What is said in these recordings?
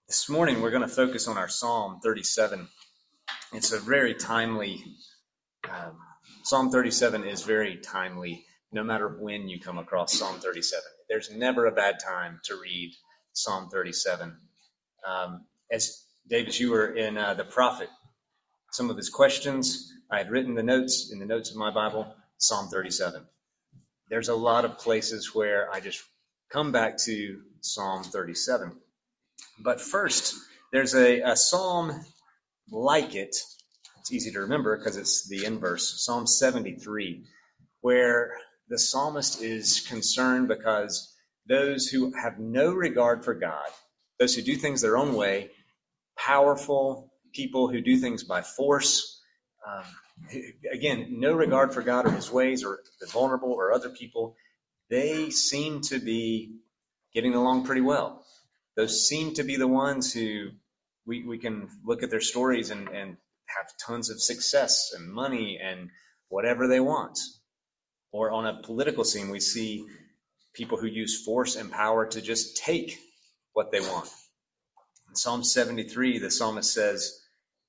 This morning, we're going to focus on our Psalm 37. It's a very timely, Psalm 37 is very timely, no matter when you come across Psalm 37. There's never a bad time to read Psalm 37. As David, you were in the prophet, some of his questions, I had written in the notes of my Bible, Psalm 37. There's a lot of places where I just come back to Psalm 37. But first, there's a psalm like it. It's easy to remember because it's the inverse, Psalm 73, where the psalmist is concerned because those who have no regard for God, those who do things their own way, powerful people who do things by force, again, no regard for God or his ways or the vulnerable or other people, they seem to be getting along pretty well. Those seem to be the ones who we can look at their stories and have tons of success and money and whatever they want. Or on a political scene, we see people who use force and power to just take what they want. In Psalm 73, the psalmist says,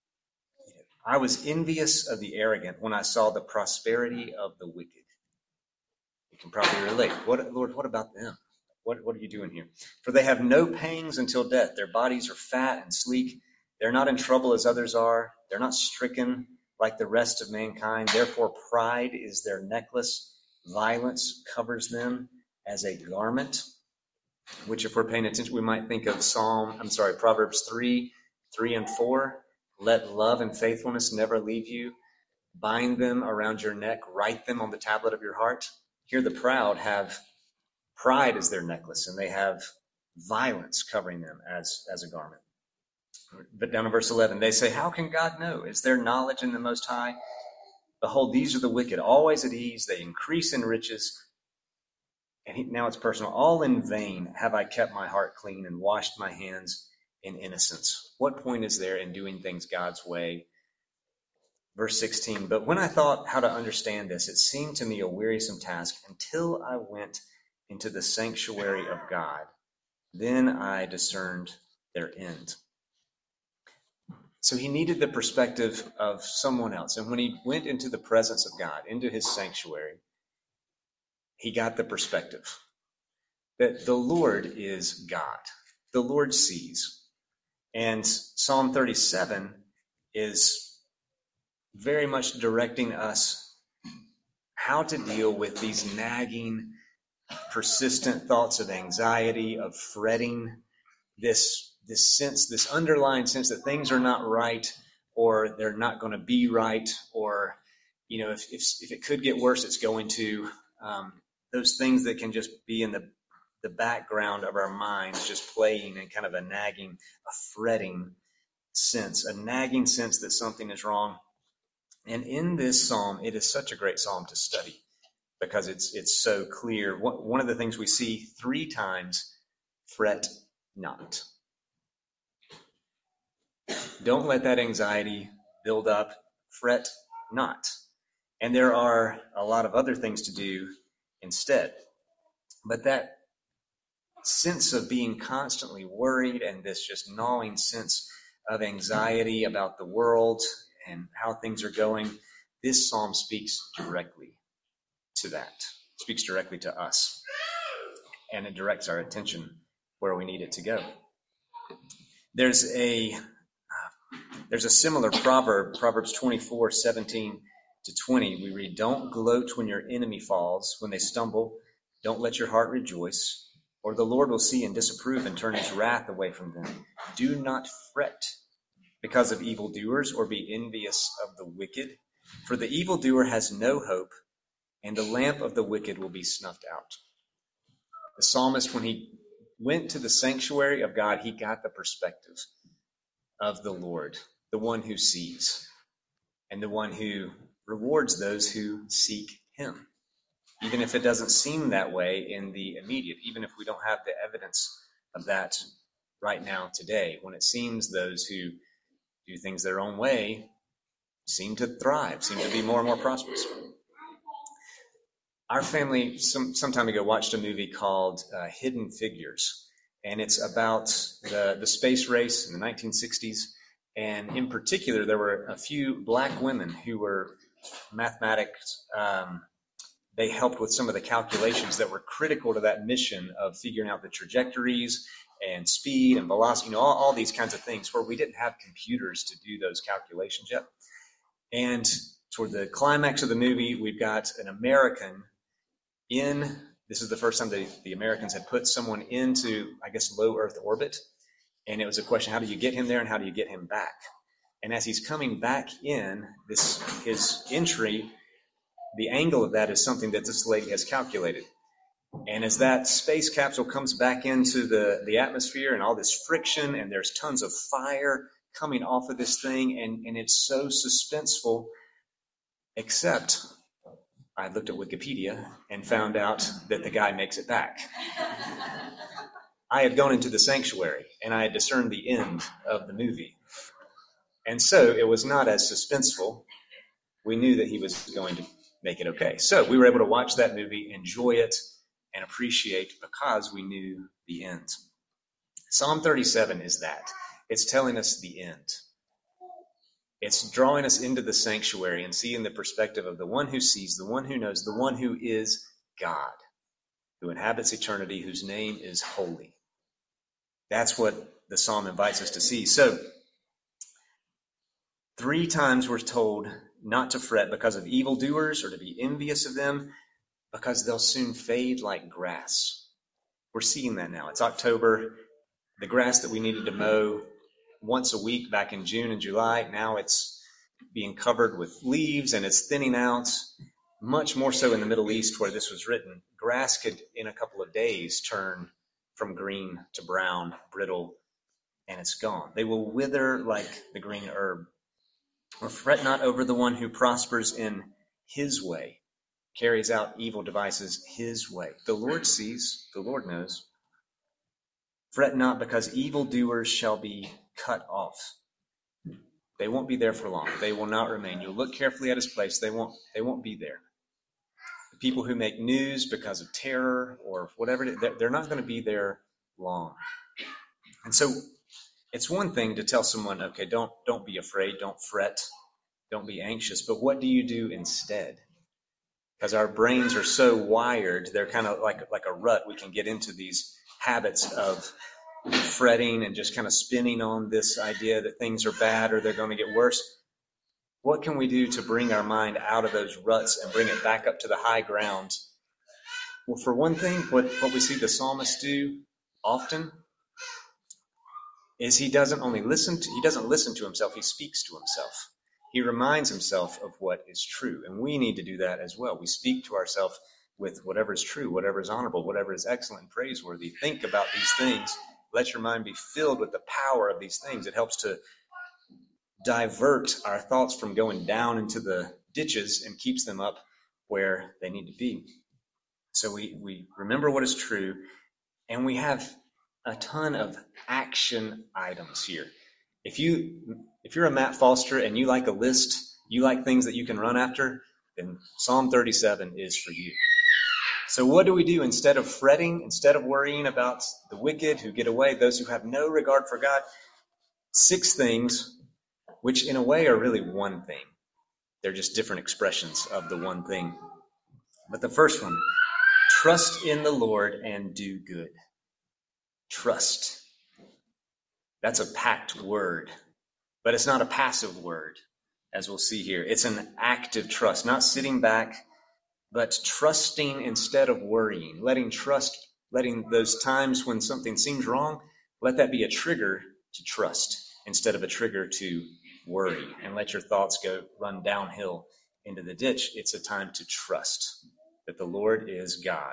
I was envious of the arrogant when I saw the prosperity of the wicked. You can probably relate. Lord, what about them? What are you doing here? For they have no pangs until death. Their bodies are fat and sleek. They're not in trouble as others are. They're not stricken like the rest of mankind. Therefore, pride is their necklace. Violence covers them as a garment, which if we're paying attention, we might think of Proverbs 3 and 4. Let love and faithfulness never leave you. Bind them around your neck. Write them on the tablet of your heart. Here the proud have pride as their necklace, and they have violence covering them as a garment. But down in verse 11, they say, how can God know? Is there knowledge in the Most High? Behold, these are the wicked, always at ease. They increase in riches. And now it's personal. All in vain have I kept my heart clean and washed my hands in innocence. What point is there in doing things God's way? Verse 16, but when I thought how to understand this, it seemed to me a wearisome task until I went into the sanctuary of God. Then I discerned their end. So he needed the perspective of someone else. And when he went into the presence of God, into his sanctuary, he got the perspective that the Lord is God. The Lord sees. And Psalm 37 is very much directing us how to deal with these nagging, persistent thoughts of anxiety, of fretting, this sense, this underlying sense that things are not right, or they're not going to be right, or if it could get worse, it's going to. Those things that can just be in the background of our minds, just playing in kind of a nagging, a fretting sense, a nagging sense that something is wrong. And in this psalm, it is such a great psalm to study because it's so clear. One of the things we see 3 times, fret not. Don't let that anxiety build up. Fret not. And there are a lot of other things to do instead. But that sense of being constantly worried and this just gnawing sense of anxiety about the world and how things are going, this psalm speaks directly to that. It speaks directly to us. And it directs our attention where we need it to go. There's a similar proverb, Proverbs 24:17-20. We read, don't gloat when your enemy falls, when they stumble. Don't let your heart rejoice, or the Lord will see and disapprove and turn his wrath away from them. Do not fret because of evildoers, or be envious of the wicked. For the evildoer has no hope, and the lamp of the wicked will be snuffed out. The psalmist, when he went to the sanctuary of God, he got the perspective of the Lord, the one who sees, and the one who rewards those who seek him. Even if it doesn't seem that way in the immediate, even if we don't have the evidence of that right now today, when it seems those who do things their own way seem to thrive, seem to be more and more prosperous. Our family some time ago watched a movie called Hidden Figures. And it's about the space race in the 1960s. And in particular, there were a few black women who were mathematics. They helped with some of the calculations that were critical to that mission of figuring out the trajectories and speed and velocity, all these kinds of things where we didn't have computers to do those calculations yet. And toward the climax of the movie, we've got an American this is the first time the Americans had put someone into, I guess, low Earth orbit. And it was a question, how do you get him there and how do you get him back? And as he's coming back in, his entry, the angle of that is something that this lady has calculated. And as that space capsule comes back into the atmosphere and all this friction, and there's tons of fire coming off of this thing, and it's so suspenseful, except I looked at Wikipedia and found out that the guy makes it back. I had gone into the sanctuary, and I had discerned the end of the movie. And so it was not as suspenseful. We knew that he was going to make it okay. So we were able to watch that movie, enjoy it, and appreciate because we knew the end. Psalm 37 is that. It's telling us the end. It's drawing us into the sanctuary and seeing the perspective of the one who sees, the one who knows, the one who is God, who inhabits eternity, whose name is holy. That's what the psalm invites us to see. So 3 times we're told not to fret because of evildoers or to be envious of them, because they'll soon fade like grass. We're seeing that now. It's October. The grass that we needed to mow once a week back in June and July, now it's being covered with leaves and it's thinning out. Much more so in the Middle East where this was written. Grass could, in a couple of days, turn from green to brown, brittle, and it's gone. They will wither like the green herb. Or fret not over the one who prospers in his way, carries out evil devices his way. The Lord sees, the Lord knows. Fret not, because evildoers shall be cut off. They won't be there for long. They will not remain. You'll look carefully at his place. They won't be there. The people who make news because of terror or whatever, they're not going to be there long. And so it's one thing to tell someone, okay, don't be afraid, don't fret, don't be anxious. But what do you do instead? Because our brains are so wired, they're kind of like a rut. We can get into these habits of fretting and just kind of spinning on this idea that things are bad or they're going to get worse. What can we do to bring our mind out of those ruts and bring it back up to the high ground? Well, for one thing, what we see the psalmist do often is he doesn't listen to himself, he speaks to himself. He reminds himself of what is true. And we need to do that as well. We speak to ourselves with whatever is true, whatever is honorable, whatever is excellent and praiseworthy. Think about these things. Let your mind be filled with the power of these things. It helps to divert our thoughts from going down into the ditches and keeps them up where they need to be. So we remember what is true, and we have a ton of action items here. If you're a Matt Foster and you like a list, you like things that you can run after, then Psalm 37 is for you. So what do we do instead of fretting, instead of worrying about the wicked who get away, those who have no regard for God? 6 things, which in a way are really one thing. They're just different expressions of the one thing. But the first one, trust in the Lord and do good. Trust. That's a packed word, but it's not a passive word, as we'll see here. It's an active trust, not sitting back, but trusting instead of worrying. Letting those times when something seems wrong, let that be a trigger to trust instead of a trigger to worry. And let your thoughts run downhill into the ditch. It's a time to trust that the Lord is God.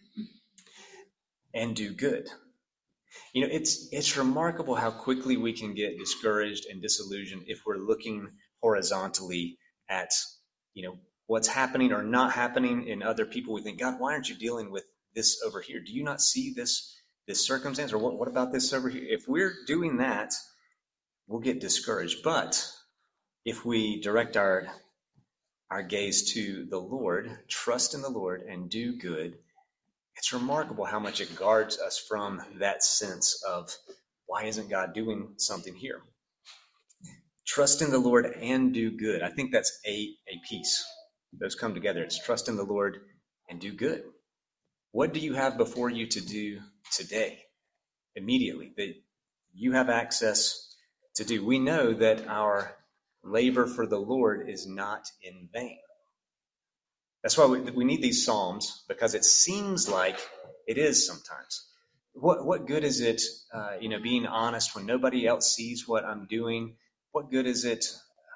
And do good. You know, it's remarkable how quickly we can get discouraged and disillusioned if we're looking horizontally at, what's happening or not happening in other people. We think, God, why aren't you dealing with this over here? Do you not see this circumstance? Or what about this over here? If we're doing that, we'll get discouraged. But if we direct our gaze to the Lord, trust in the Lord and do good, It's remarkable how much it guards us from that sense of, why isn't God doing something here? Trust in the Lord and do good. I think that's a piece. Those come together. It's trust in the Lord and do good. What do you have before you to do today, immediately, that you have access to do? We know that our labor for the Lord is not in vain. That's why we need these Psalms, because it seems like it is sometimes. What good is it, being honest when nobody else sees what I'm doing? What good is it,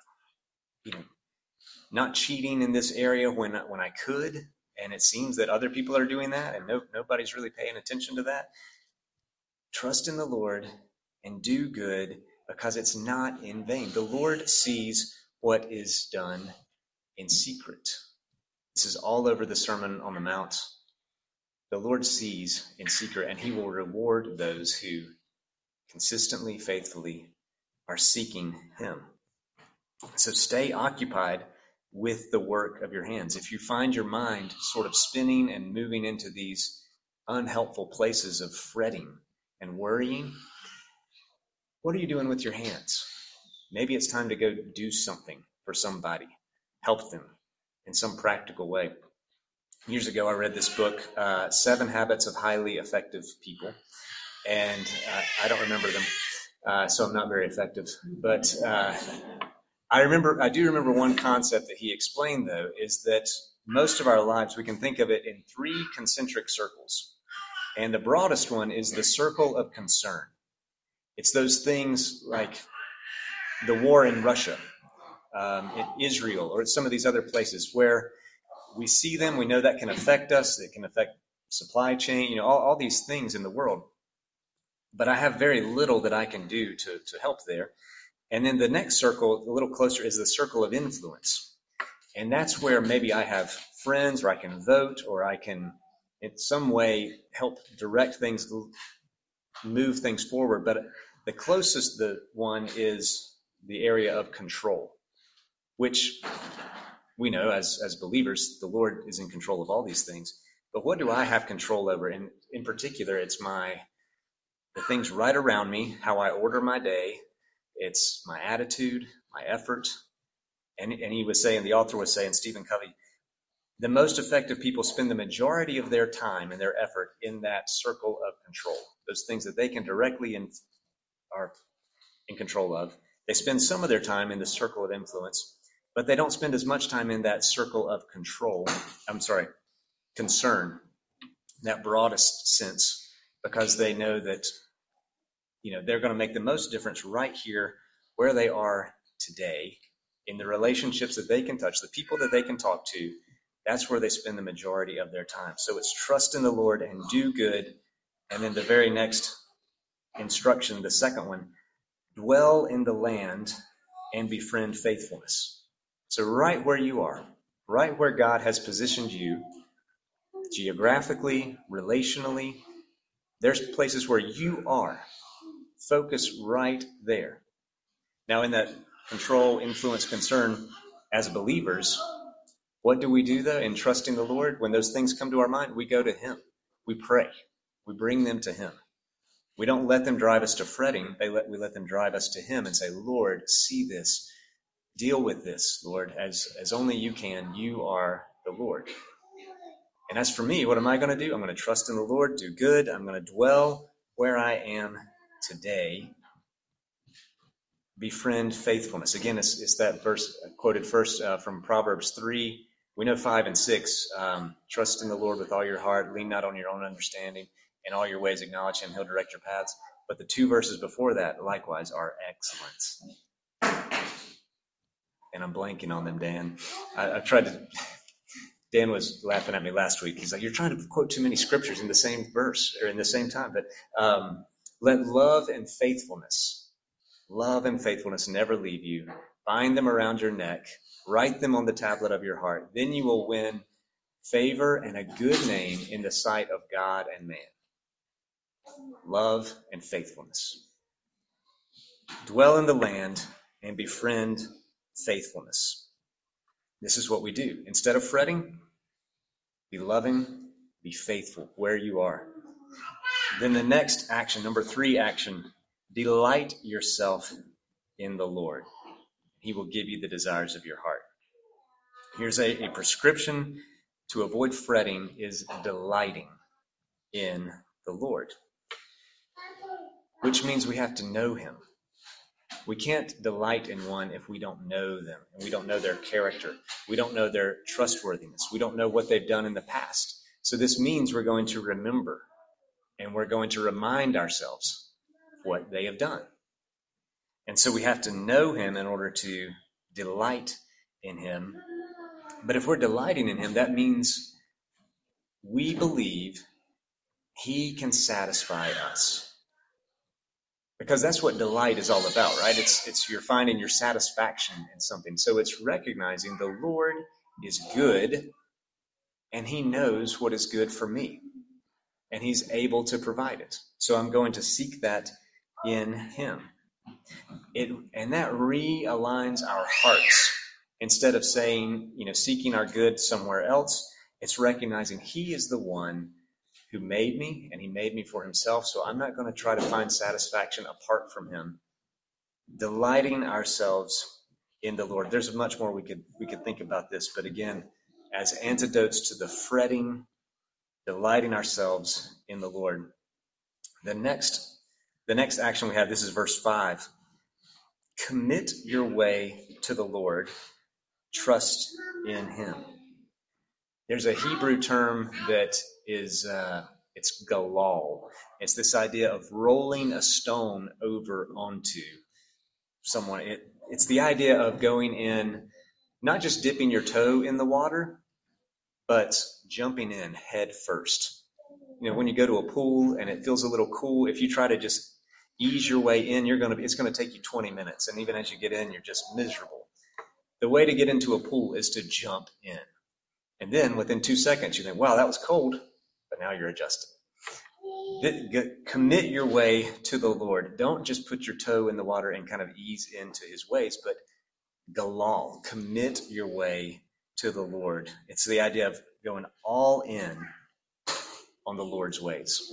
not cheating in this area when I could, and it seems that other people are doing that, and nobody's really paying attention to that? Trust in the Lord and do good, because it's not in vain. The Lord sees what is done in secret. This is all over the Sermon on the Mount. The Lord sees in secret, and he will reward those who consistently, faithfully are seeking him. So stay occupied with the work of your hands. If you find your mind sort of spinning and moving into these unhelpful places of fretting and worrying, what are you doing with your hands? Maybe it's time to go do something for somebody. Help them in some practical way. Years ago, I read this book, 7 Habits of Highly Effective People. And I don't remember them, so I'm not very effective. But I do remember one concept that he explained, though, is that most of our lives, we can think of it in 3 concentric circles. And the broadest one is the circle of concern. It's those things like the war in Russia, in Israel, or some of these other places where we see them, we know that can affect us, it can affect supply chain, all these things in the world. But I have very little that I can do to help there. And then the next circle, a little closer, is the circle of influence. And that's where maybe I have friends, or I can vote, or I can in some way help direct things, move things forward. But the closest the one is the area of control, which we know as believers, the Lord is in control of all these things. But what do I have control over? And in particular, it's the things right around me, how I order my day. It's my attitude, my effort. And he was saying, the author was saying, Stephen Covey, the most effective people spend the majority of their time and their effort in that circle of control, those things that they can directly are in control of. They spend some of their time in the circle of influence, but they don't spend as much time in that circle of concern, that broadest sense, because they know that, they're going to make the most difference right here where they are today, in the relationships that they can touch, the people that they can talk to. That's where they spend the majority of their time. So it's trust in the Lord and do good. And then the very next instruction, the second one, dwell in the land and befriend faithfulness. So right where you are, right where God has positioned you, geographically, relationally, there's places where you are. Focus right there. Now, in that control, influence, concern, as believers, what do we do, though, in trusting the Lord? When those things come to our mind, we go to him. We pray. We bring them to him. We don't let them drive us to fretting. We let them drive us to him and say, Lord, see this. Deal with this, Lord, as only you can. You are the Lord. And as for me, what am I going to do? I'm going to trust in the Lord, do good. I'm going to dwell where I am today. Befriend faithfulness. Again, it's that verse quoted first from Proverbs 3. We know 5 and 6. Trust in the Lord with all your heart. Lean not on your own understanding. In all your ways acknowledge him. He'll direct your paths. But the 2 verses before that, likewise, are excellent. And I'm blanking on them, Dan. I've tried to... Dan was laughing at me last week. He's like, you're trying to quote too many scriptures in the same verse or in the same time. But let love and faithfulness never leave you. Bind them around your neck. Write them on the tablet of your heart. Then you will win favor and a good name in the sight of God and man. Love and faithfulness. Dwell in the land and befriend faithfulness. This is what we do. Instead of fretting, be loving Be faithful where you are. Then the next action, number 3 action, delight yourself in the Lord. He will give you the desires of your heart. Here's a prescription to avoid fretting is delighting in the Lord, which means we have to know him. We can't delight in one if we don't know them, and we don't know their character. We don't know their trustworthiness. We don't know what they've done in the past. So this means we're going to remember, and we're going to remind ourselves what they have done. And so we have to know him in order to delight in him. But if we're delighting in him, that means we believe he can satisfy us. Because that's what delight is all about, right? It's you're finding your satisfaction in something. So it's recognizing the Lord is good, and he knows what is good for me, and he's able to provide it. So I'm going to seek that in him. And that realigns our hearts. Instead of saying, seeking our good somewhere else, it's recognizing he is the one who made me, and he made me for himself, so I'm not going to try to find satisfaction apart from him. Delighting ourselves in the Lord. There's much more we could think about this, but again, as antidotes to the fretting, delighting ourselves in the Lord. The next action we have, this is verse 5. Commit your way to the Lord. Trust in him. There's a Hebrew term that is, it's galal. It's this idea of rolling a stone over onto someone. It's the idea of going in, not just dipping your toe in the water, but jumping in head first. When you go to a pool and it feels a little cool, if you try to just ease your way in, it's going to take you 20 minutes. And even as you get in, you're just miserable. The way to get into a pool is to jump in. And then within 2 seconds, you think, wow, that was cold, but now you're adjusted. Commit your way to the Lord. Don't just put your toe in the water and kind of ease into his ways, but galal, commit your way to the Lord. It's the idea of going all in on the Lord's ways.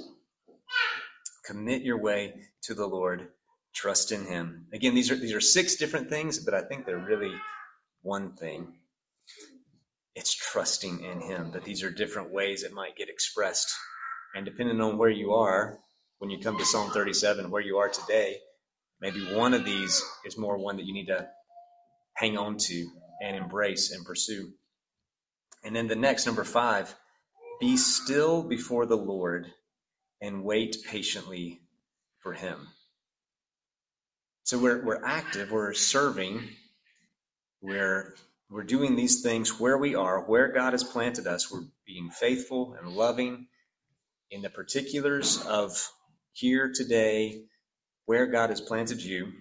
Commit your way to the Lord. Trust in him. Again, these are 6 different things, but I think they're really one thing. It's trusting in him, but these are different ways it might get expressed. And depending on where you are, when you come to Psalm 37, where you are today, maybe one of these is more one that you need to hang on to and embrace and pursue. And then the next, number 5, be still before the Lord and wait patiently for him. So we're active, we're serving, we're doing these things where we are, where God has planted us. We're being faithful and loving in the particulars of here today, where God has planted you.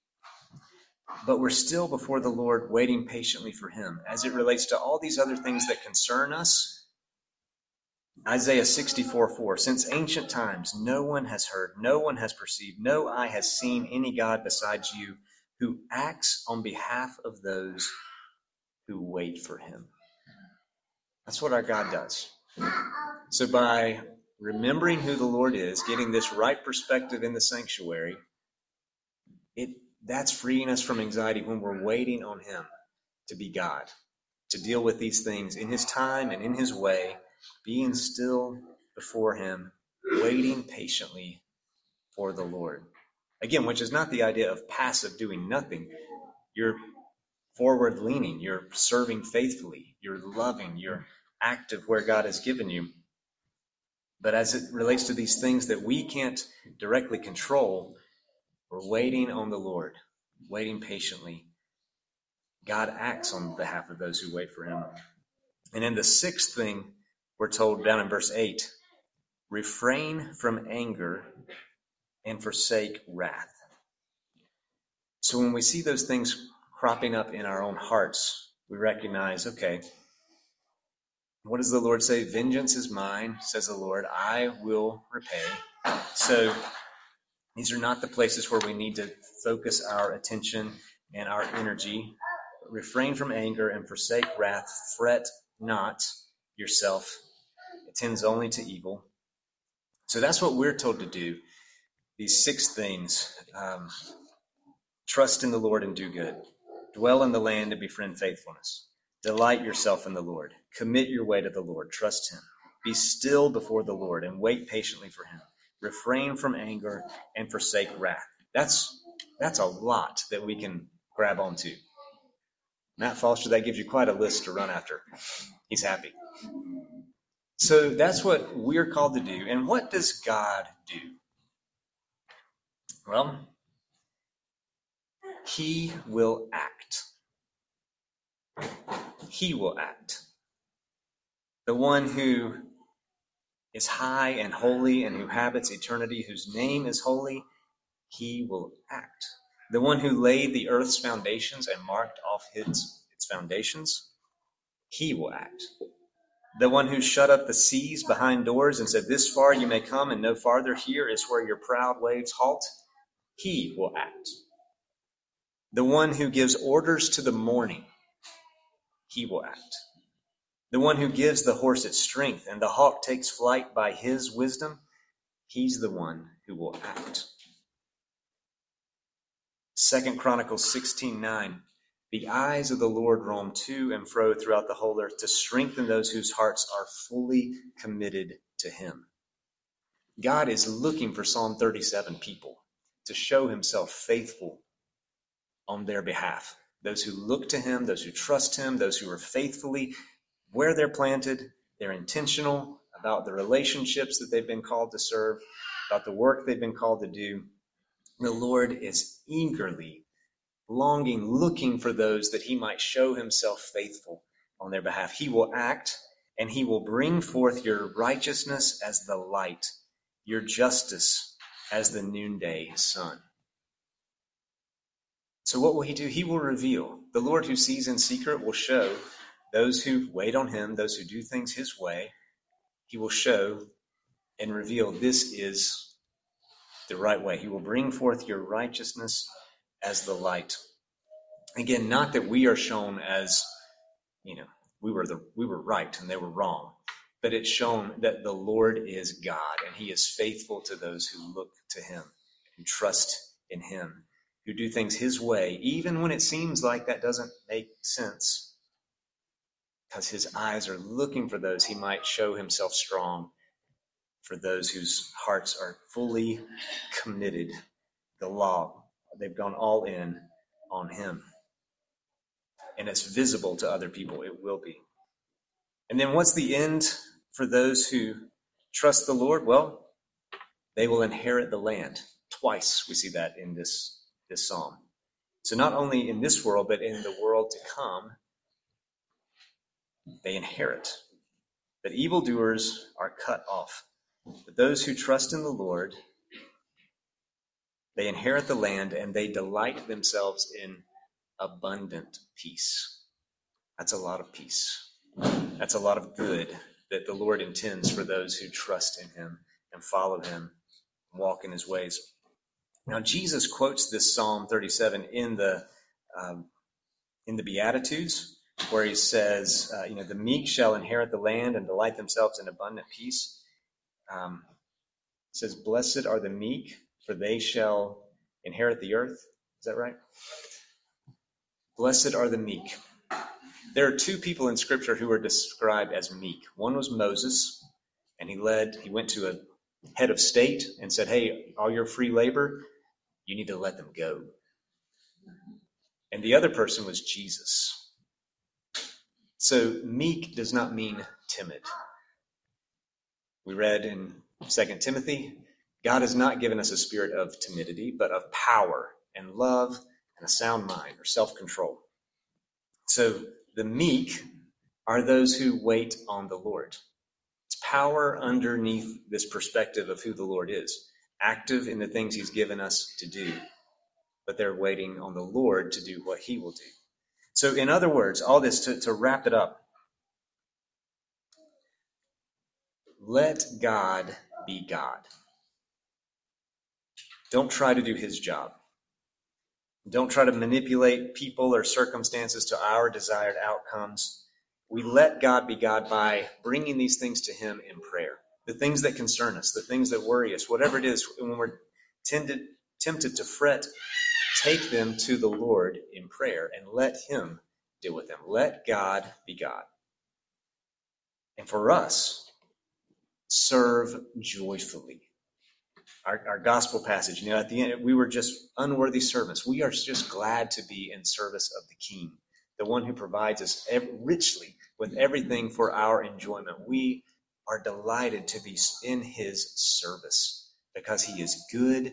But we're still before the Lord, waiting patiently for him. As it relates to all these other things that concern us, Isaiah 64:4, since ancient times, no one has heard, no one has perceived, no eye has seen any God besides you, who acts on behalf of those who wait for him. That's what our God does. So by remembering who the Lord is, getting this right perspective in the sanctuary, that's freeing us from anxiety when we're waiting on him to be God, to deal with these things in his time and in his way, being still before him, waiting patiently for the Lord. Again, which is not the idea of passive doing nothing. You're forward leaning, you're serving faithfully, you're loving, you're active where God has given you. But as it relates to these things that we can't directly control, we're waiting on the Lord, waiting patiently. God acts on behalf of those who wait for him. And then the 6th thing we're told down in verse 8, refrain from anger and forsake wrath. So when we see those things cropping up in our own hearts, we recognize, okay, what does the Lord say? Vengeance is mine, says the Lord. I will repay. So these are not the places where we need to focus our attention and our energy. Refrain from anger and forsake wrath. Fret not yourself. It tends only to evil. So that's what we're told to do. These 6 things. Trust in the Lord and do good. Dwell in the land and befriend faithfulness. Delight yourself in the Lord. Commit your way to the Lord. Trust him. Be still before the Lord and wait patiently for him. Refrain from anger and forsake wrath. That's a lot that we can grab onto. Matt Foster, that gives you quite a list to run after. He's happy. So that's what we're called to do. And what does God do? Well, he will act. He will act. The one who is high and holy and who habits eternity, whose name is holy, he will act. The one who laid the earth's foundations and marked off its foundations, he will act. The one who shut up the seas behind doors and said, this far you may come and no farther, here is where your proud waves halt, he will act. The one who gives orders to the morning, he will act. The one who gives the horse its strength and the hawk takes flight by his wisdom, he's the one who will act. 2 Chronicles 16:9. The eyes of the Lord roam to and fro throughout the whole earth to strengthen those whose hearts are fully committed to him. God is looking for Psalm 37 people to show himself faithful on their behalf. Those who look to him, those who trust him, those who are faithfully where they're planted, they're intentional about the relationships that they've been called to serve, about the work they've been called to do. The Lord is eagerly longing, looking for those that he might show himself faithful on their behalf. He will act, and he will bring forth your righteousness as the light, your justice as the noonday sun. So what will he do? He will reveal. The Lord who sees in secret will show those who wait on him, those who do things his way. He will show and reveal this is the right way. He will bring forth your righteousness as the light. Again, not that we are shown as, we were right and they were wrong, but it's shown that the Lord is God and he is faithful to those who look to him and trust in him, who do things his way, even when it seems like that doesn't make sense, because his eyes are looking for those he might show himself strong, for those whose hearts are fully committed. The law, they've gone all in on him. And it's visible to other people. It will be. And then what's the end for those who trust the Lord? Well, they will inherit the land. Twice we see that in this psalm. So not only in this world, but in the world to come, they inherit. But evildoers are cut off. But those who trust in the Lord, they inherit the land and they delight themselves in abundant peace. That's a lot of peace. That's a lot of good that the Lord intends for those who trust in him and follow him and walk in his ways. Now, Jesus quotes this Psalm 37 in the Beatitudes, where he says, the meek shall inherit the land and delight themselves in abundant peace. It says, blessed are the meek, for they shall inherit the earth. Is that right? Blessed are the meek. There are 2 people in Scripture who are described as meek. One was Moses, and he went to a head of state and said, hey, all your free labor, you need to let them go. And the other person was Jesus. So meek does not mean timid. We read in 2 Timothy, God has not given us a spirit of timidity, but of power and love and a sound mind or self-control. So the meek are those who wait on the Lord. It's power underneath this perspective of who the Lord is, active in the things he's given us to do, but they're waiting on the Lord to do what he will do. So in other words, all this to wrap it up, let God be God. Don't try to do his job. Don't try to manipulate people or circumstances to our desired outcomes. we let God be God by bringing these things to him in prayer. The things that concern us, the things that worry us, whatever it is, when we're tempted to fret, take them to the Lord in prayer and let him deal with them. Let God be God. And for us, serve joyfully. Our gospel passage, at the end, we were just unworthy servants. We are just glad to be in service of the King, the one who provides us richly with everything for our enjoyment. We are delighted to be in his service because he is good,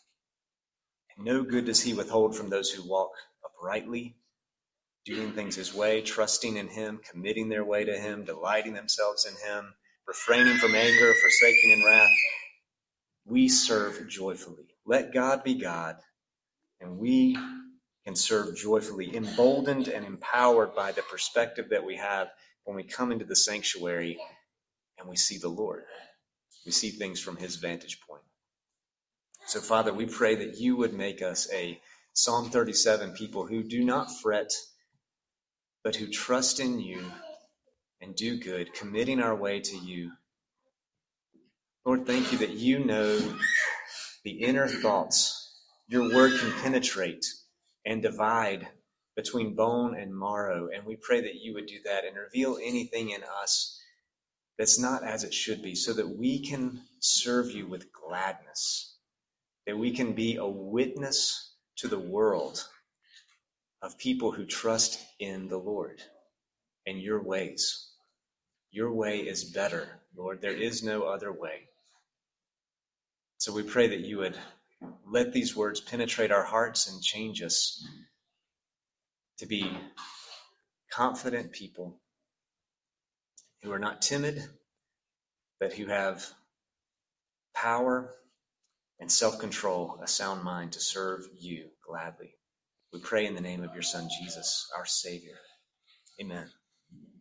and no good does he withhold from those who walk uprightly, doing things his way, trusting in him, committing their way to him, delighting themselves in him, refraining from anger, forsaking in wrath. We serve joyfully. Let God be God, and we can serve joyfully, emboldened and empowered by the perspective that we have when we come into the sanctuary and we see the Lord. We see things from his vantage point. So, Father, we pray that you would make us a Psalm 37 people who do not fret, but who trust in you and do good, committing our way to you. Lord, thank you that you know the inner thoughts. Your word can penetrate and divide between bone and marrow. And we pray that you would do that and reveal anything in us that's not as it should be, so that we can serve you with gladness, that we can be a witness to the world of people who trust in the Lord and your ways. Your way is better, Lord. There is no other way. So we pray that you would let these words penetrate our hearts and change us to be confident people who are not timid, but who have power and self-control, a sound mind to serve you gladly. We pray in the name of your Son, Jesus, our Savior. Amen.